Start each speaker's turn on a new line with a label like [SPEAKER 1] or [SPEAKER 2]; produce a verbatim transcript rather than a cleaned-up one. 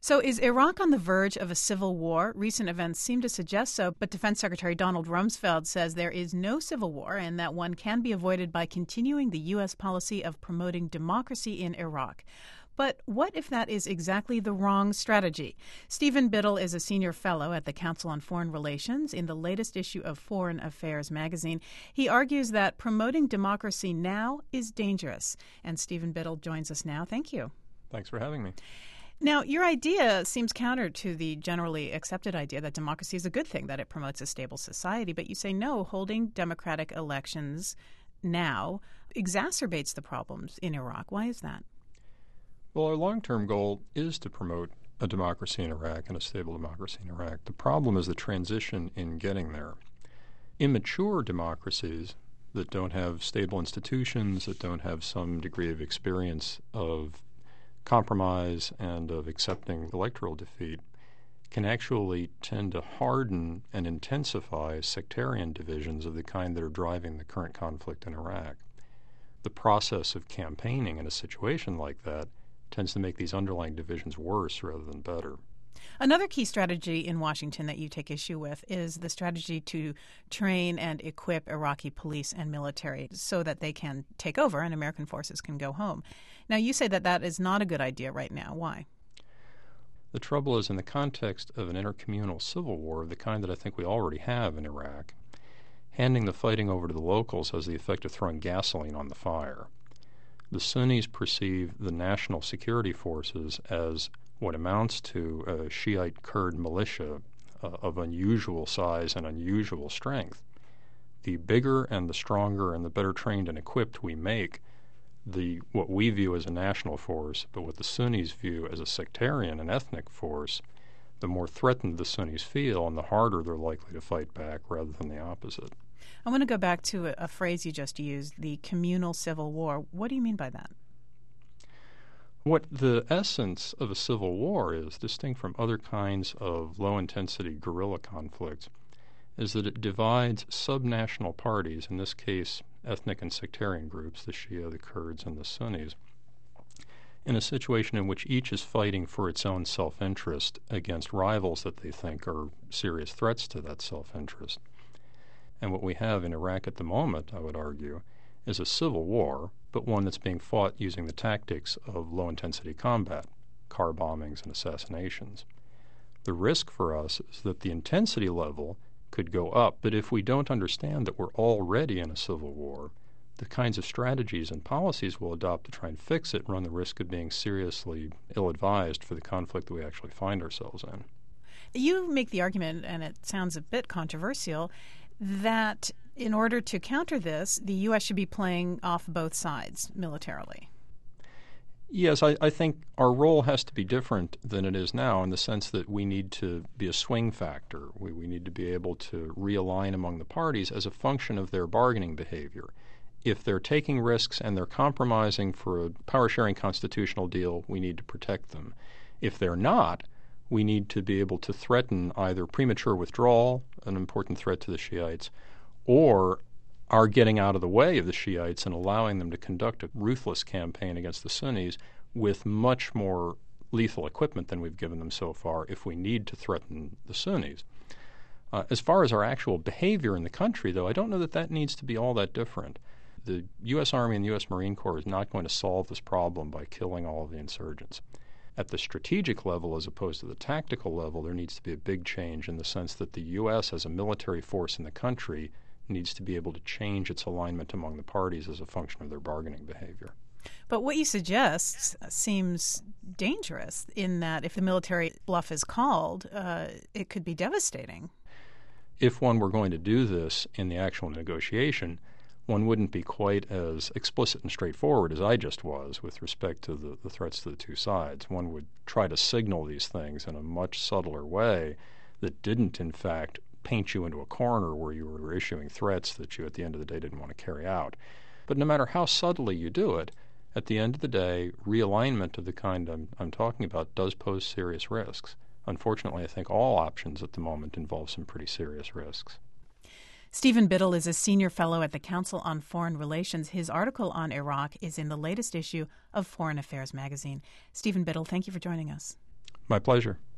[SPEAKER 1] So is Iraq on the verge of a civil war? Recent events seem to suggest so, but Defense Secretary Donald Rumsfeld says there is no civil war and that one can be avoided by continuing the U S policy of promoting democracy in Iraq. But what if that is exactly the wrong strategy? Stephen Biddle is a senior fellow at the Council on Foreign Relations. In the latest issue of Foreign Affairs magazine, he argues that promoting democracy now is dangerous. And Stephen Biddle joins us now. Thank you.
[SPEAKER 2] Thanks for having me.
[SPEAKER 1] Now, your idea seems counter to the generally accepted idea that democracy is a good thing, that it promotes a stable society. But you say, no, holding democratic elections now exacerbates the problems in Iraq. Why is that?
[SPEAKER 2] Well, our long-term goal is to promote a democracy in Iraq and a stable democracy in Iraq. The problem is the transition in getting there. Immature democracies that don't have stable institutions, that don't have some degree of experience of compromise and of accepting electoral defeat, can actually tend to harden and intensify sectarian divisions of the kind that are driving the current conflict in Iraq. The process of campaigning in a situation like that tends to make these underlying divisions worse rather than better.
[SPEAKER 1] Another key strategy in Washington that you take issue with is the strategy to train and equip Iraqi police and military so that they can take over and American forces can go home. Now, you say that that is not a good idea right now. Why?
[SPEAKER 2] The trouble is, in the context of an intercommunal civil war of the kind that I think we already have in Iraq, handing the fighting over to the locals has the effect of throwing gasoline on the fire. The Sunnis perceive the national security forces as what amounts to a Shiite Kurd militia uh, of unusual size and unusual strength. The bigger and the stronger and the better trained and equipped we make the what we view as a national force, but what the Sunnis view as a sectarian and ethnic force, the more threatened the Sunnis feel and the harder they're likely to fight back rather than the opposite.
[SPEAKER 1] I want to go back to a, a phrase you just used, the communal civil war. What do you mean by that?
[SPEAKER 2] What the essence of a civil war is, distinct from other kinds of low-intensity guerrilla conflicts, is that it divides subnational parties, in this case ethnic and sectarian groups, the Shia, the Kurds, and the Sunnis, in a situation in which each is fighting for its own self-interest against rivals that they think are serious threats to that self-interest. And what we have in Iraq at the moment, I would argue, is a civil war, but one that's being fought using the tactics of low-intensity combat, car bombings and assassinations. The risk for us is that the intensity level could go up, but if we don't understand that we're already in a civil war, the kinds of strategies and policies we'll adopt to try and fix it run the risk of being seriously ill-advised for the conflict that we actually find ourselves in.
[SPEAKER 1] You make the argument, and it sounds a bit controversial, that in order to counter this, the U S should be playing off both sides militarily.
[SPEAKER 2] Yes, I, I think our role has to be different than it is now in the sense that we need to be a swing factor. We, we need to be able to realign among the parties as a function of their bargaining behavior. If they're taking risks and they're compromising for a power-sharing constitutional deal, we need to protect them. If they're not, we need to be able to threaten either premature withdrawal, an important threat to the Shiites, or our getting out of the way of the Shiites and allowing them to conduct a ruthless campaign against the Sunnis with much more lethal equipment than we've given them so far if we need to threaten the Sunnis. Uh, as far as our actual behavior in the country, though, I don't know that that needs to be all that different. The U S Army and the U S Marine Corps is not going to solve this problem by killing all of the insurgents. At the strategic level as opposed to the tactical level, there needs to be a big change in the sense that the U S as a military force in the country needs to be able to change its alignment among the parties as a function of their bargaining behavior.
[SPEAKER 1] But what you suggest seems dangerous in that if the military bluff is called, uh, it could be devastating.
[SPEAKER 2] If one were going to do this in the actual negotiation, one wouldn't be quite as explicit and straightforward as I just was with respect to the, the threats to the two sides. One would try to signal these things in a much subtler way that didn't, in fact, paint you into a corner where you were issuing threats that you at the end of the day didn't want to carry out. But no matter how subtly you do it, at the end of the day, realignment of the kind I'm, I'm talking about does pose serious risks. Unfortunately, I think all options at the moment involve some pretty serious risks.
[SPEAKER 1] Stephen Biddle is a senior fellow at the Council on Foreign Relations. His article on Iraq is in the latest issue of Foreign Affairs magazine. Stephen Biddle, thank you for joining us.
[SPEAKER 2] My pleasure.